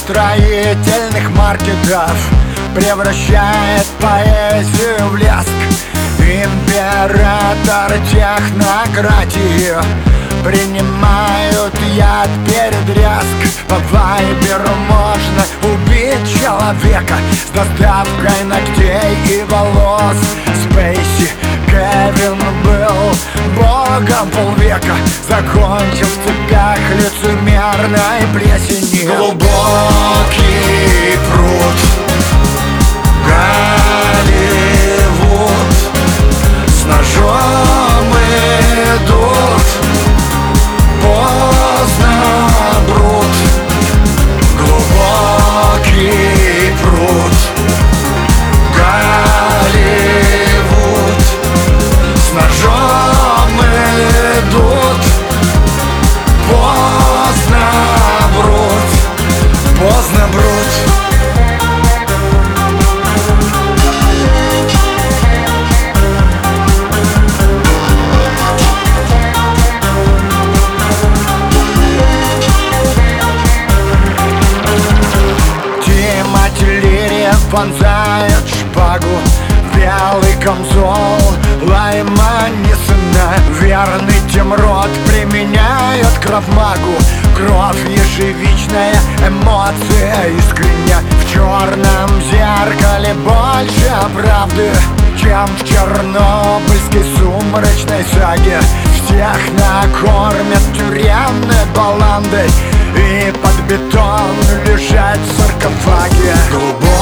строительных маркетов превращает поэзию в лязг. Император технократии принимают яд передрязг. По вайберу можно убить человека с доставкой ногтей и волос. Спейси Кевин был богом полвека, закончил в цепях лицемерной плесени. Глубокий пруд, Голливуд, с ножом идут, поздно, брут. Глубокий пруд, Голливуд, с ножом идут, поздно, брут, поздно, брут. Вонзает шпагу, белый камзол Лайма Нисона. Верный Темрот применяет крафмагу. Кровь ежевичная, эмоция искренняя. В черном зеркале больше правды, чем в чернобыльской сумрачной саге. Всех накормят тюремной баландой и под бетон лежать в саркофаге. Глубоко